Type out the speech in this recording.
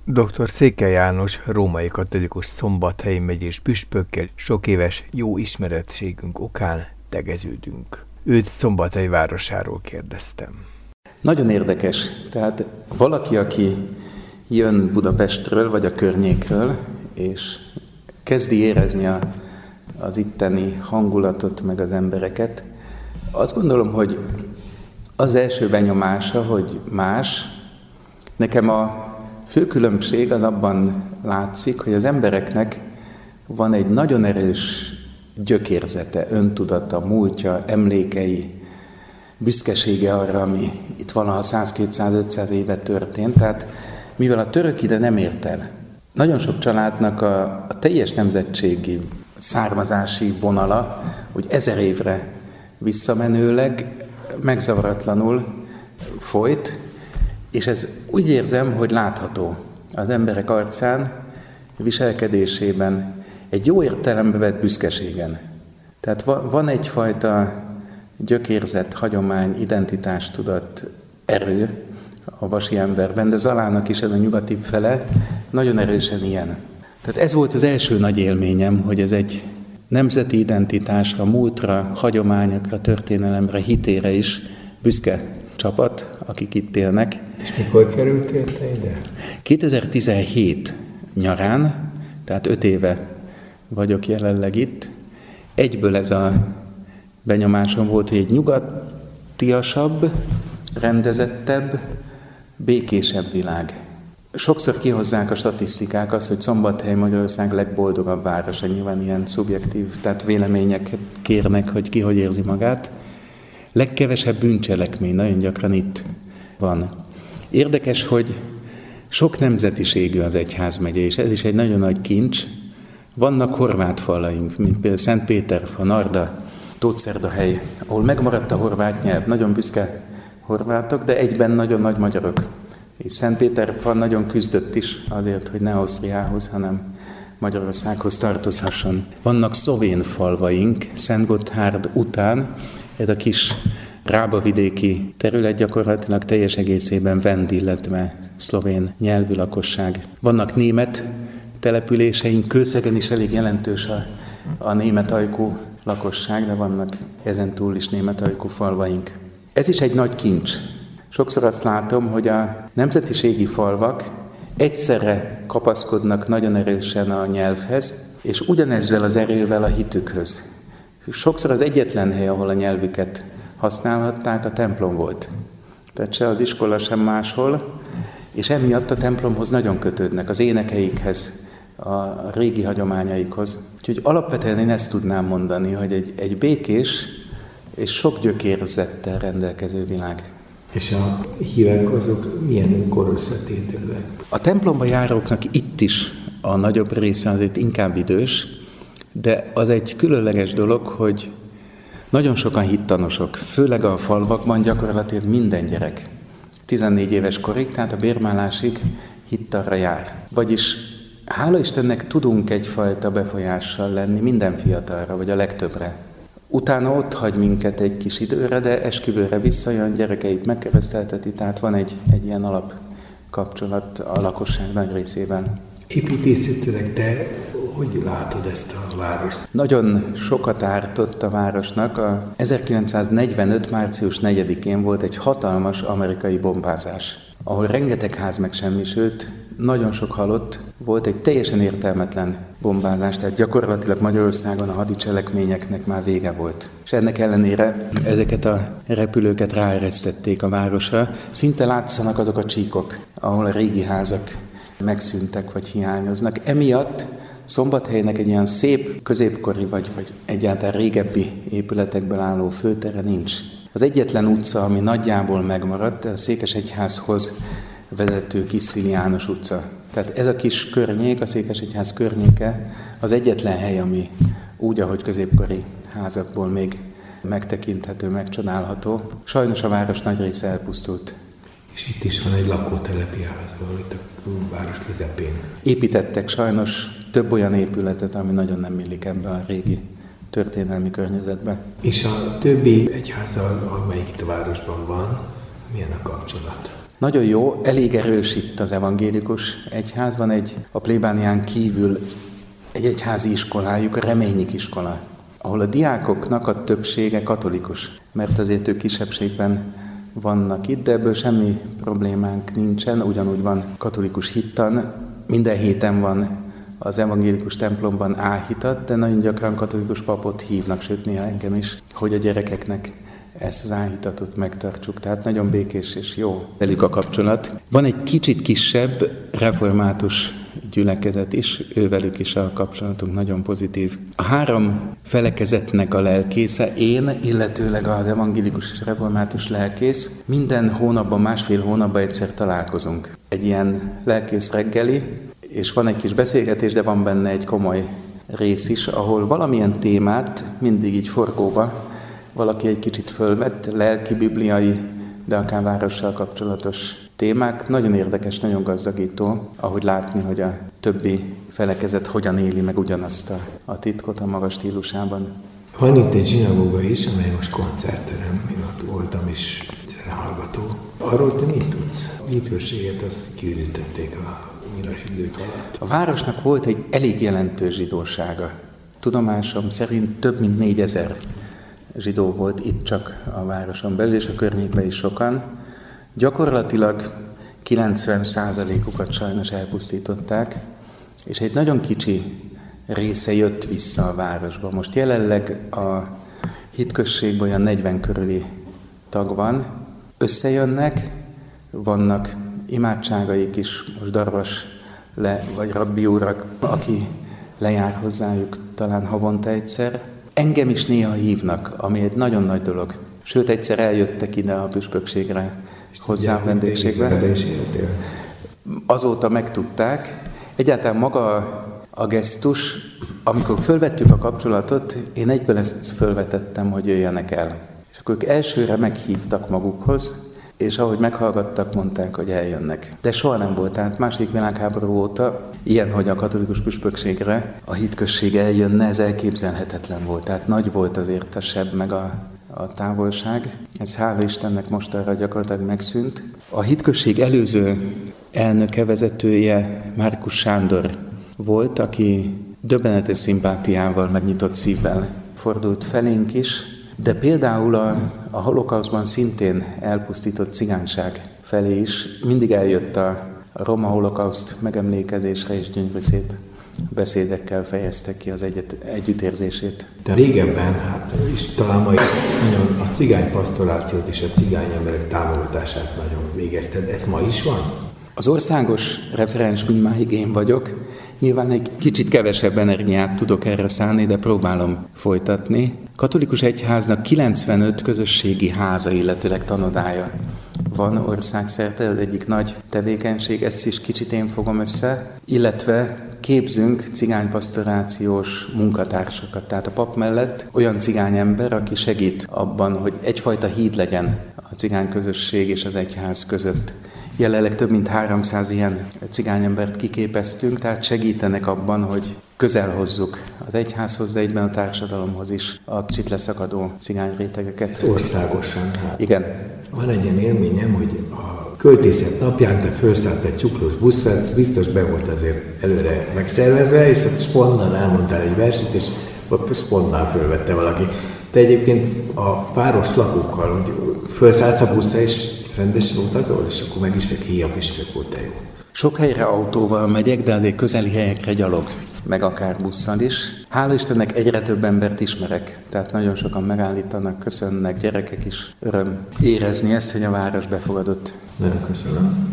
Dr. Székely János római katolikus Szombathelyi megyés püspökkel sok éves jó ismerettségünk okán tegeződünk. Őt Szombathely városáról kérdeztem. Nagyon érdekes. Tehát valaki, aki jön Budapestről vagy a környékről, és kezdi érezni az itteni hangulatot, meg az embereket, azt gondolom, hogy az első benyomása, hogy más. Nekem a fő különbség az abban látszik, hogy az embereknek van egy nagyon erős gyökérzete, öntudata, múltja, emlékei, büszkesége arra, ami itt valaha 100-200-500 éve történt. Tehát mivel a török ide nem ért el, nagyon sok családnak a teljes nemzetségi származási vonala, hogy 1000 évre visszamenőleg megzavaratlanul folyt, és ez úgy érzem, hogy látható az emberek arcán, viselkedésében, egy jó értelembe vett büszkeségen. Tehát van egyfajta gyökérzet, hagyomány, identitástudat, erő a vasi emberben, de Zalának is ez a nyugati fele nagyon erősen ilyen. Tehát ez volt az első nagy élményem, hogy ez egy nemzeti identitásra, múltra, hagyományokra, történelemre, hitére is büszke csapat, akik itt élnek. És mikor kerültél te ide? 2017 nyarán, tehát 5 éve vagyok jelenleg itt. Egyből ez a benyomásom volt, hogy egy nyugatiasabb, rendezettebb, békésebb világ. Sokszor kihozzák a statisztikák azt, hogy Szombathely Magyarország legboldogabb városa. Nyilván ilyen szubjektív, tehát vélemények kérnek, hogy ki hogy érzi magát. Legkevesebb bűncselekmény nagyon gyakran itt van. Érdekes, hogy sok nemzetiségű az egyházmegye, és ez is egy nagyon nagy kincs. Vannak horvát falaink, mint például Szentpéterfa, Narda, Tótszerdahely, ahol megmaradt a horvát nyelv, nagyon büszke horvátok, de egyben nagyon nagy magyarok. És Szentpéterfa nagyon küzdött is azért, hogy ne Ausztriához, hanem Magyarországhoz tartozhasson. Vannak szlovén falvaink, Szentgotthárd után, ez a kis rábavidéki terület gyakorlatilag teljes egészében vend, illetve szlovén nyelvű lakosság. Vannak német településeink, Kőszegen is elég jelentős a német ajkú lakosság, de vannak ezen túl is német ajkú falvaink. Ez is egy nagy kincs. Sokszor azt látom, hogy a nemzetiségi falvak egyszerre kapaszkodnak nagyon erősen a nyelvhez, és ugyanezzel az erővel a hitükhöz. Sokszor az egyetlen hely, ahol a nyelvüket használhatták, a templom volt. Tehát se az iskola, sem máshol, és emiatt a templomhoz nagyon kötődnek, az énekeikhez, a régi hagyományaikhoz. Úgyhogy alapvetően én ezt tudnám mondani, hogy egy békés és sok gyökérzettel rendelkező világ. És a hívek azok milyen korösszetételűek? A templomba járóknak itt is a nagyobb része azért inkább idős, de az egy különleges dolog, hogy nagyon sokan hittanosok, főleg a falvakban gyakorlatilag minden gyerek 14 éves korig, tehát a bérmálásig hittarra jár. Vagyis hála Istennek tudunk egyfajta befolyással lenni minden fiatalra, vagy a legtöbbre. Utána ott hagy minket egy kis időre, de esküvőre visszajön, gyerekeit megkeresztelteti, tehát van egy ilyen alapkapcsolat a lakosság nagy részében. Építészetileg te hogy látod ezt a várost? Nagyon sokat ártott a városnak. 1945. március 4-én volt egy hatalmas amerikai bombázás, ahol rengeteg ház megsemmisült, nagyon sok halott, volt egy teljesen értelmetlen bombázás, tehát gyakorlatilag Magyarországon a hadicselekményeknek már vége volt. És ennek ellenére ezeket a repülőket ráeresztették a városra. Szinte látszanak azok a csíkok, ahol a régi házak megszűntek vagy hiányoznak. Emiatt Szombathelynek egy ilyen szép középkori vagy egyáltalán régebbi épületekből álló főtere nincs. Az egyetlen utca, ami nagyjából megmaradt, a Székesegyházhoz vezető Kis János utca. Tehát ez a kis környék, a Székesegyház környéke az egyetlen hely, ami úgy, ahogy középkori házakból még megtekinthető, megcsodálható. Sajnos a város nagy része elpusztult. És itt is van egy lakótelepi ház, itt a város közepén. Építettek sajnos több olyan épületet, ami nagyon nem illik ebbe a régi történelmi környezetbe. És a többi egyházzal, amelyik itt a városban van, milyen a kapcsolat? Nagyon jó, elég erős itt az evangélikus egyház. Van a plébánián kívül egy egyházi iskolájuk, a Reményik iskola, ahol a diákoknak a többsége katolikus, mert azért ők kisebbségben vannak itt, de ebből semmi problémánk nincsen, ugyanúgy van katolikus hittan, minden héten van az evangélikus templomban áhítat, de nagyon gyakran katolikus papot hívnak, sőt néha engem is, hogy a gyerekeknek ezt az áhítatot megtartsuk. Tehát nagyon békés és jó velük a kapcsolat. Van egy kicsit kisebb református gyülekezet is, ővelük is a kapcsolatunk nagyon pozitív. A 3 felekezetnek a lelkésze, én, illetőleg az evangélikus és református lelkész, minden hónapban, 1,5 hónapban egyszer találkozunk. Egy ilyen lelkész reggeli, és van egy kis beszélgetés, de van benne egy komoly rész is, ahol valamilyen témát mindig így forgóba valaki egy kicsit fölvett, lelki, bibliai, de akár várossal kapcsolatos témák. Nagyon érdekes, nagyon gazdagító, ahogy látni, hogy a többi felekezet hogyan éli meg ugyanazt a titkot a maga stílusában. Van itt egy zsinagóga is, amely most koncertterem. Én ott voltam is hallgató. Arról te mit tudsz? Hitőséget azt kiürítették a nyilas idők alatt. A városnak volt egy elég jelentős zsidósága. Tudomásom szerint több mint 4000 zsidó volt itt csak a városon belül, és a környékben is sokan. Gyakorlatilag 90%-ukat sajnos elpusztították, és egy nagyon kicsi része jött vissza a városba. Most jelenleg a hitközségben olyan 40 körüli tag van, összejönnek, vannak imádságaik is, most Darvas vagy Rabbi úrak, aki lejár hozzájuk talán havonta egyszer. Engem is néha hívnak, ami egy nagyon nagy dolog. Sőt, egyszer eljöttek ide a püspökségre, hozzám vendégségbe. Azóta megtudták. Egyáltalán maga a gesztus, amikor fölvettük a kapcsolatot, én egyből ezt fölvetettem, hogy jöjjenek el. És akkor ők elsőre meghívtak magukhoz, és ahogy meghallgattak, mondták, hogy eljönnek. De soha nem volt, tehát II. Világháború óta ilyen, hogy a katolikus püspökségre a hitközség eljönne, ez elképzelhetetlen volt. Tehát nagy volt azért a seb meg a távolság. Ez hála Istennek mostanra gyakorlatilag megszűnt. A hitközség előző elnöke, vezetője Márkus Sándor volt, aki döbbenetes szimpátiával, megnyitott szívvel fordult felénk is, de például a holokausztban szintén elpusztított cigányság felé is mindig eljött a roma holokauszt megemlékezésre, és gyönyörű szép beszédekkel fejezte ki az együttérzését. De régebben, és talán majd nagyon a cigány pastorációt és a cigány emberek támogatását nagyon végezted. Ez ma is van? Az országos referens mindmáig én vagyok. Nyilván egy kicsit kevesebb energiát tudok erre szállni, de próbálom folytatni. Katolikus egyháznak 95 közösségi háza, illetőleg tanodája van országszerte, az egyik nagy tevékenység, ezt is kicsit én fogom össze, illetve képzünk cigánypastorációs munkatársakat. Tehát a pap mellett olyan cigányember, aki segít abban, hogy egyfajta híd legyen a cigány közösség és az egyház között. Jelenleg több mint 300 ilyen cigányembert kiképeztünk, tehát segítenek abban, hogy közel hozzuk az egyházhoz, de egyben a társadalomhoz is a kicsit leszakadó cigányrétegeket. Ez országosan. Igen. Van egy ilyen élményem, hogy a költészet napján te felszállt egy csuklós buszra, ez biztos be volt azért előre megszervezve, és ott spontán elmondtál egy verset, és ott spontán fölvette valaki. Te egyébként a város lakókkal, hogy felszállsz a buszra, és rendesen utazol, és akkor megismerek, héja püspök volt, te jó. Sok helyre autóval megyek, de azért közeli helyekre gyalog, meg akár busszal is. Hála Istennek egyre több embert ismerek, tehát nagyon sokan megállítanak, köszönnek, gyerekek is. Öröm érezni ezt, hogy a város befogadott. Nagyon köszönöm.